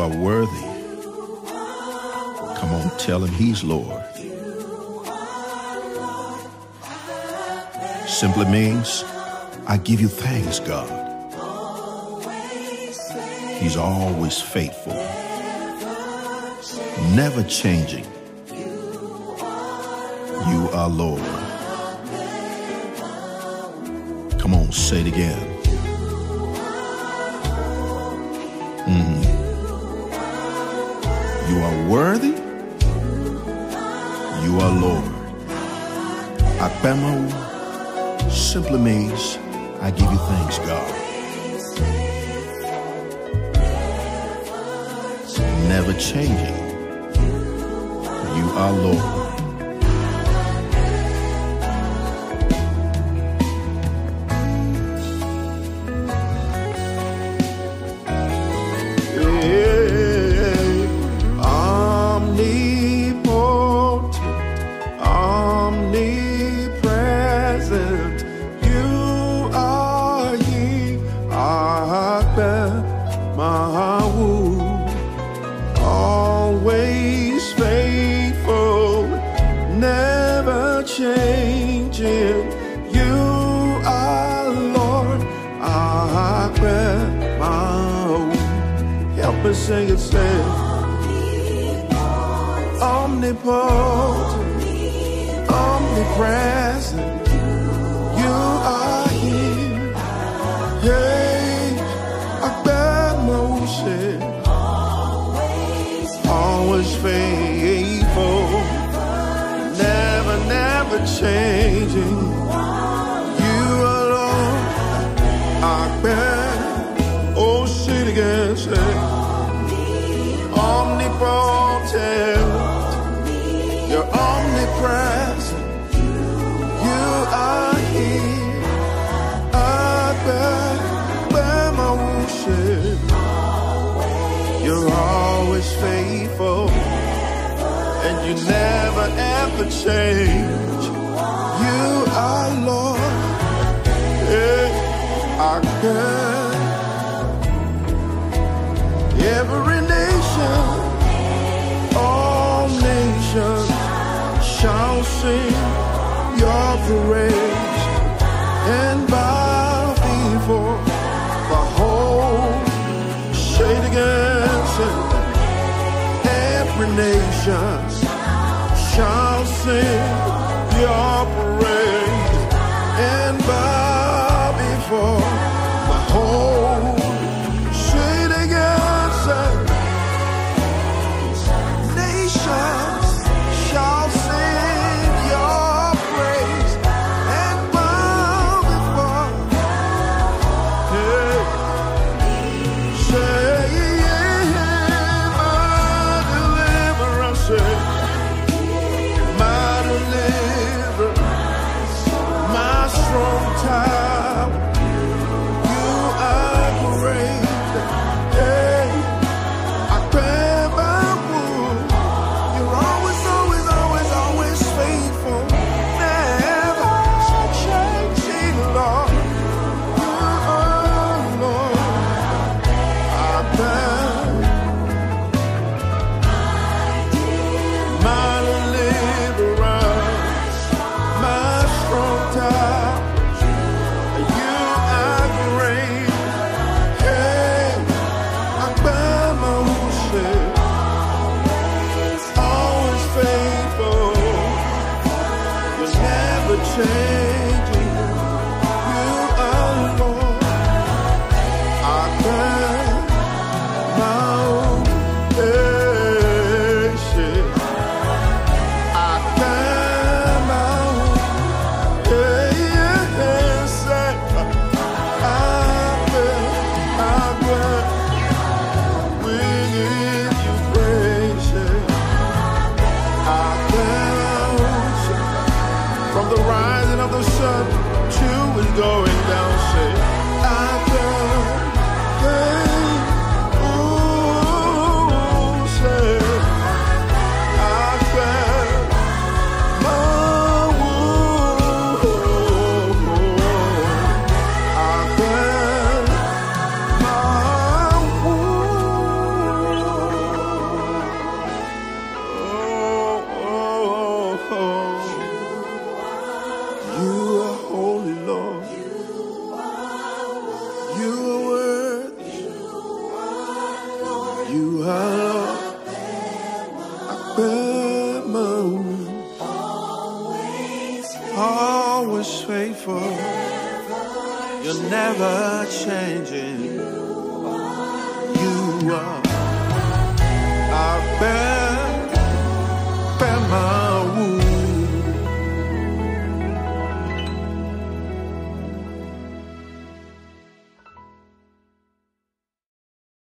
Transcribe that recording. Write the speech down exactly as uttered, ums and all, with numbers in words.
are worthy. Come on, tell him he's Lord. Simply means, I give you thanks, God. He's always faithful, never changing. You are Lord. Come on, say it again. Mm. You are worthy. You are Lord. Akbamo simply means, I give you thanks, God. Never changing. You are Lord. Always faithful, never changing. You are Lord. Help me sing it, say omnipotent, omnipresent. You are here. Hey, Akbamo, always faithful, never, never changing. You alone, Akbar. Oh, say it again, say omnipotent, you're omnipresent. You are here, Akbar, by my worship. You're always faithful, and you never ever change. You are Lord. Yeah, I can. Every nation, all nations shall sing your praise and bow before the whole. Say it again. Every nation shall sing your praise and bow before the whole. Say it again, say. Nations shall sing your praise and bow before. Hey. Say. My deliverer, my strong tower. You're never changing. You are. I bear, bear my